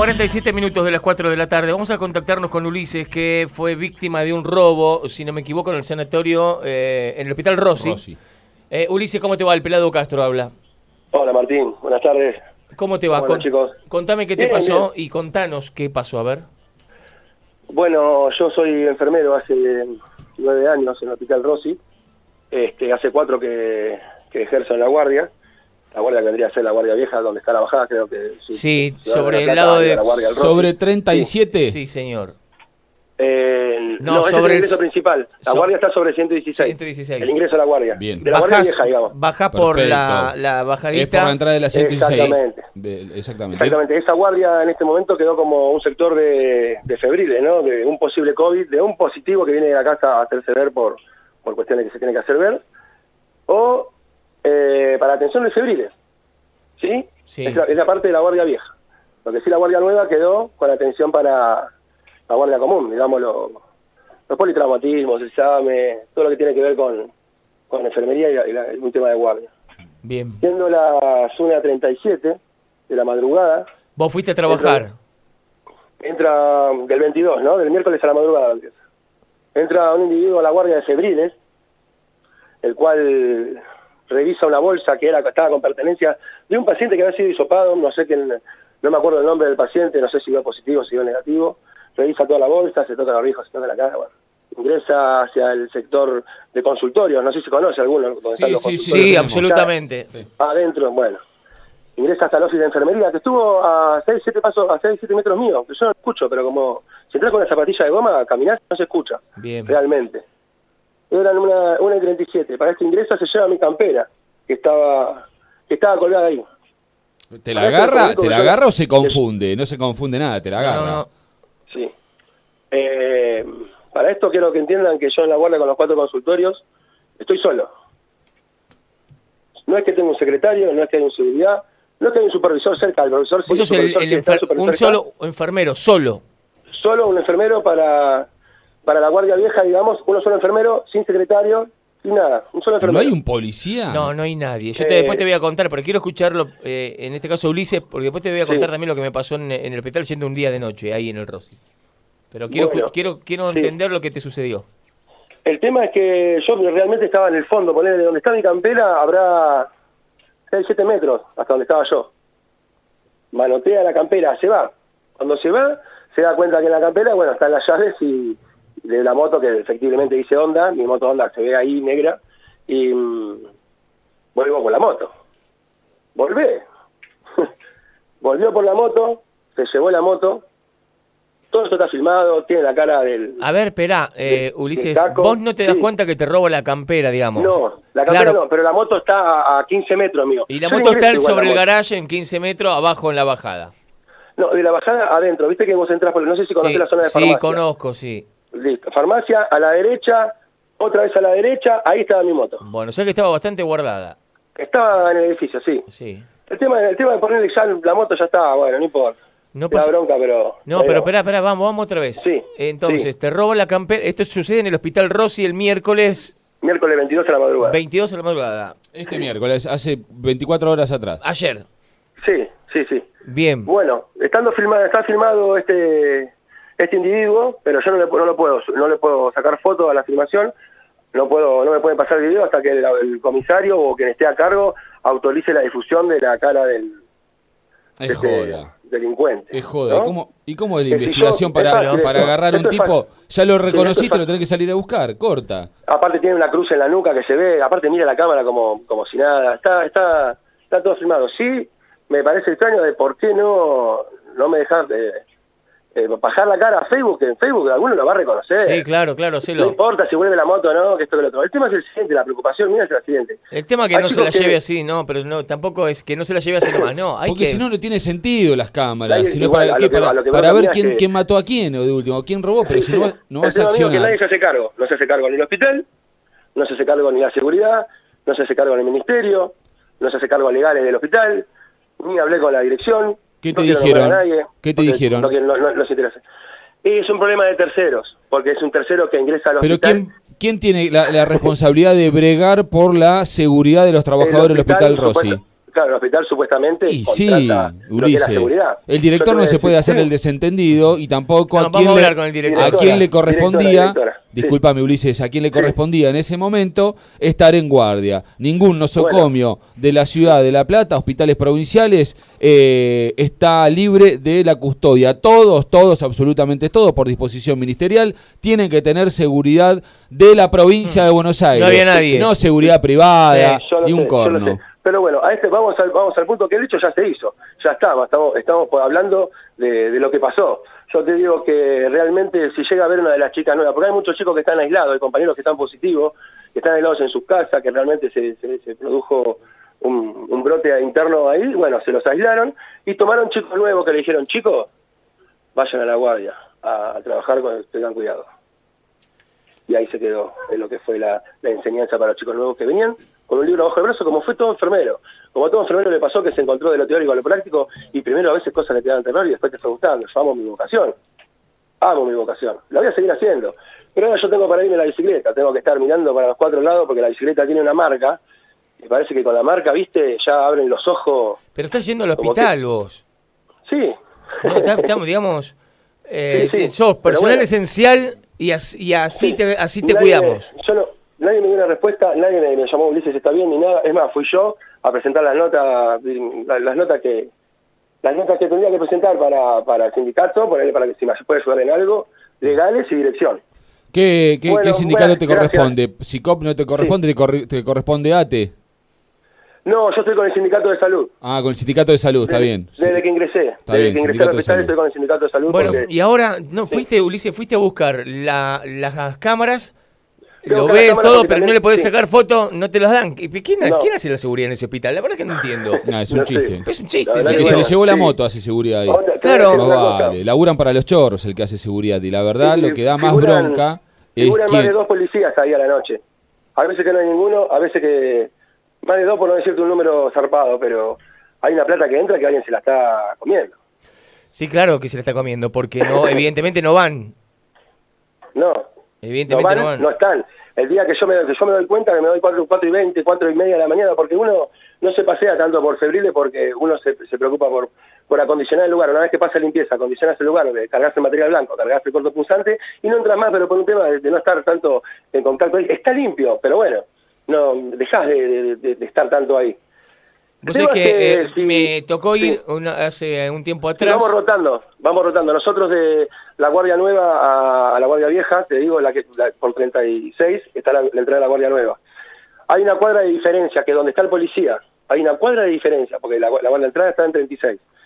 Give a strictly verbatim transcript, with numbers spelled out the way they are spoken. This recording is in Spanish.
cuarenta y siete minutos de las cuatro de la tarde. Vamos a contactarnos con Ulises, que fue víctima de un robo, si no me equivoco, en el sanatorio, eh, en el Hospital Rossi. Rossi. Eh, Ulises, ¿cómo te va? El Pelado Castro habla. Hola Martín, buenas tardes. ¿Cómo te va? Bueno, Con, chicos. Contame qué te Bien, pasó bien. y contanos qué pasó, a ver. Bueno, yo soy enfermero hace nueve años en el Hospital Rossi. Este, hace cuatro que, que ejerzo en la guardia. La guardia que vendría a ser la guardia vieja, donde está la bajada, creo que... Su, Sí, Ciudad sobre de el la Plata, lado y de... la guardia del Rossi. ¿Sobre treinta y siete? Sí, señor. Eh, No, no, ese sobre es el el- ingreso principal. La so- guardia está sobre ciento dieciséis. ciento dieciséis. El ingreso a la guardia. Bien. De la guardia Bajás, vieja, digamos. bajás por Perfecto. la, la Es bajadita. por la entrada de la ciento dieciséis. Exactamente. De- exactamente. Exactamente, esa guardia en este momento quedó como un sector de, de febriles, ¿no? De un posible COVID, de un positivo que viene de la casa a hacerse ver por, por cuestiones que se tiene que hacer ver, o eh, para atención de febriles, ¿sí? Sí. Es, la, es la parte de la guardia vieja. Lo que sí, la guardia nueva quedó con atención para la guardia común, digamos, lo- los politraumatismos, examen, todo lo que tiene que ver con, con enfermería y, la- y la- un tema de guardia. Bien. Siendo las una treinta y siete de la madrugada, Vos fuiste a trabajar. entra del veintidós, ¿no? Del miércoles a la madrugada empieza. Entra un individuo a la guardia de febriles, el cual revisa una bolsa que era estaba con pertenencia de un paciente que había sido hisopado, no sé quién, no me acuerdo el nombre del paciente, no sé si dio positivo, si dio negativo, revisa toda la bolsa, se toca la oreja, se toca la cara, bueno. Ingresa hacia el sector de consultorios, no sé si conoce alguno, donde Sí, están los sí, sí, consultorios. Sí, tenemos. absolutamente. Adentro, bueno. Ingresa hasta el oficina de enfermería, que estuvo a seis, siete pasos, a seis, siete metros míos, que yo no escucho, pero como si entras con la zapatilla de goma, caminás, no se escucha. Bien. Realmente. Eran una, una y treinta y siete. Para este ingreso se lleva mi campera, que estaba, que estaba colgada ahí. ¿Te la Para agarra, esto, te la como agarra yo- o se confunde? No se confunde nada, te la agarra. No, no, no. Sí. Eh, para esto quiero que entiendan que yo en la guardia con los cuatro consultorios estoy solo. No es que tenga un secretario, no es que haya un seguridad, no es que haya un supervisor cerca, el profesor sí, Vos sos el el, supervisor el sí está, enfer- el supervisor un está. solo enfermero, solo. Solo un enfermero para, para la guardia vieja, digamos, uno solo enfermero, sin secretario, sin nada, un solo ¿No enfermero. hay un policía? No, no hay nadie. Yo te, Eh, después te voy a contar, pero quiero escucharlo, eh, en este caso Ulises, porque después te voy a contar Sí. también lo que me pasó en, en el hospital siendo un día de noche, ahí en el Rossi. Pero quiero Bueno, escu- quiero quiero sí. entender lo que te sucedió. El tema es que yo realmente estaba en el fondo, poner de donde está mi campera habrá seis, siete metros hasta donde estaba yo. Manotea la campera, se va. Cuando se va, se da cuenta que en la campera, bueno, están las llaves y de la moto que efectivamente dice Honda, mi moto Honda se ve ahí negra, y mm, vuelvo por la moto. Volvé. Volvió por la moto, se llevó la moto, todo esto está filmado, tiene la cara del... A ver, esperá, eh, de- Ulises, de Caco, vos no te das sí. cuenta que te robo la campera, digamos. No, la campera Claro. no, pero la moto está a, a quince metros mío. Y la Yo moto ingreso está igual sobre la el moto. garaje en quince metros, abajo en la bajada. No, de la bajada adentro, viste que vos entras por, no sé si conocés Sí, la zona de sí, farmacia. conozco, sí. Listo, farmacia, a la derecha, otra vez a la derecha, ahí estaba mi moto. Bueno, sé que estaba bastante guardada. Estaba en el edificio, sí. Sí. El tema, el tema de ponerle ya la moto ya estaba, bueno, no importa. No Te da pasa- bronca, pero... No, ahí pero va. espera, espera, vamos, vamos otra vez. Sí, Entonces, sí. te robo la campera. Esto sucede en el Hospital Rossi el miércoles Miércoles veintidós a la madrugada. veintidós de la madrugada. Este miércoles, hace veinticuatro horas atrás. Ayer. Sí, sí, sí. Bien. Bueno, estando filmado, está filmado este este individuo, pero yo no le, no lo puedo no le puedo sacar fotos a la filmación, no puedo no me pueden pasar el video hasta que el, el comisario o quien esté a cargo autorice la difusión de la cara del Es de este joda. delincuente. Es joda. ¿no? ¿Y cómo, ¿Y cómo es la Que si investigación yo- para, es fácil para esto, agarrar a un esto es tipo? fácil. Ya lo Sí, esto es reconociste, fácil. lo tenés que salir a buscar. Corta. Aparte tiene una cruz en la nuca que se ve, aparte mira la cámara como como si nada, está está está todo filmado. Sí, me parece extraño de por qué no no me dejar eh, eh, bajar la cara a Facebook, que en Facebook alguno lo va a reconocer. Sí, claro, claro, No Celo. importa si vuelve la moto o no, que esto que lo otro. El tema es el siguiente, la preocupación mía es la siguiente. El tema que Hay no se chicos la que- lleve así, no, pero no, tampoco es que no se la lleve así nomás, no. Hay Porque que... si no, no tiene sentido las cámaras. Hay- Si no, igual, ¿para a qué? lo que- Para, a lo que para vos ver opinás quién, que- quién mató a quién, o de último, quién robó, pero Sí, si sí. no, va- no El vas a tema mío es que accionar. nadie se hace cargo. No se hace cargo ni el hospital, no se hace cargo ni la seguridad, no se hace cargo ni el ministerio, no se hace cargo legales del hospital, ni hablé con la dirección. ¿Qué no te quiero dijeron? nombrar a nadie, ¿Qué te porque dijeron? No, quiero- no, no, no se interesa. Es un problema de terceros, porque es un tercero que ingresa al Pero hospital. ¿quién, quién tiene la, la responsabilidad de bregar por la seguridad de los trabajadores del Hospital Rossi? supuesta- claro, el hospital supuestamente Y contrata sí, lo que es la Ulises, seguridad. el Yo director te no voy a se puede decir, hacer sí. el desentendido y tampoco No, a quien vamos a le, hablar con el director. a quien le correspondía, Directora, directora, sí. discúlpame Ulises, a quien le correspondía en ese momento estar en guardia. Ningún nosocomio de la ciudad de La Plata, hospitales provinciales, eh, está libre de la custodia. Todos, todos, absolutamente todos, por disposición ministerial, tienen que tener seguridad de la provincia de Buenos Aires. No había nadie. No seguridad privada, Sí, yo lo ni sé, un yo corno. lo sé. Pero bueno, a este vamos al, vamos al punto que el hecho ya se hizo, ya estamos, estamos, estamos hablando de, de lo que pasó. Yo te digo que realmente si llega a ver una de las chicas nuevas, porque hay muchos chicos que están aislados, hay compañeros que están positivos, que están aislados en sus casas, que realmente se, se, se produjo un, un brote interno ahí, bueno, se los aislaron y tomaron chicos nuevos que le dijeron, chicos, vayan a la guardia a, a trabajar, con, tengan cuidado. Y ahí se quedó en lo que fue la, la enseñanza para los chicos nuevos que venían con un libro bajo el brazo, como fue todo enfermero. Como a todo enfermero le pasó que se encontró de lo teórico a lo práctico y primero a veces cosas le quedaban terror y después te fue gustando. Yo amo mi vocación, amo mi vocación, la voy a seguir haciendo. Pero ahora yo tengo para irme en la bicicleta, tengo que estar mirando para los cuatro lados porque la bicicleta tiene una marca y parece que con la marca, viste, ya abren los ojos. Pero estás yendo al Como hospital que- vos. Sí. No, está- estamos, digamos, eh, Sí, sí, sos pero personal bueno. esencial y así, y así Sí. te, así te Nadie- cuidamos. Yo no, nadie me dio una respuesta, nadie me, me llamó Ulises, está bien, ni nada. Es más, fui yo a presentar las notas, las, las notas que las notas que tendría que presentar para, para el sindicato, ponerle para que si me puede ayudar en algo, legales y dirección. ¿Qué, qué, Bueno, qué sindicato bueno, te gracias. corresponde? Si C O P no te corresponde, te, corre- te corresponde A T E. No, yo estoy con el sindicato de salud. Ah, con el sindicato de salud, está Desde- bien. Desde Sí. que ingresé. Está desde bien, que ingresé al sindicato de hospital salud. estoy con el sindicato de salud. Bueno, porque- y ahora, no, fuiste, Ulises, fuiste a buscar la, las cámaras, Fui a lo buscar las ves cámaras todo, porque pero no también- le podés sí. sacar foto, no te las dan. ¿Y ¿Quién, No. ¿Quién hace la seguridad en ese hospital? La verdad que no entiendo. Ah, es un No sé. chiste. Es un chiste, La verdad ¿en El que que serio? se le bueno, llevó la sí. moto hace seguridad ahí. Otra- te voy a Claro. decir Más una cosa. vale, laburan para los chorros el que hace seguridad. Y la verdad, Sí, lo que da más figuran- bronca es figuran más de quien... dos policías ahí a la noche. A veces que no hay ninguno, a veces que... Más de dos por no decirte un número zarpado, pero hay una plata que entra que alguien se la está comiendo. Sí, claro que se la está comiendo, porque no, evidentemente no van. No, no Evidentemente van, no van. no están. El día que yo me, que yo me doy cuenta que me doy cuatro, cuatro y veinte, cuatro y media de la mañana, porque uno no se pasea tanto por febriles porque uno se, se preocupa por, por acondicionar el lugar. Una vez que pasa limpieza, acondicionas el lugar, cargas el material blanco, cargas el cortopunzante y no entras más, pero por un tema de, de no estar tanto en contacto ahí. Está limpio, pero bueno, no dejás de, de- de- de estar tanto ahí. Vos El sabés tema que es que eh, si- me tocó ir sí. una- hace un tiempo Sí, atrás. vamos rotando, vamos rotando. Nosotros de la Guardia Nueva a, a la Guardia Vieja, te digo, la que la- por treinta y seis está la, la entrada de la Guardia Nueva. Hay una cuadra de diferencia, que donde está el policía, hay una cuadra de diferencia, porque la, la Guardia de entrada está en treinta y seis.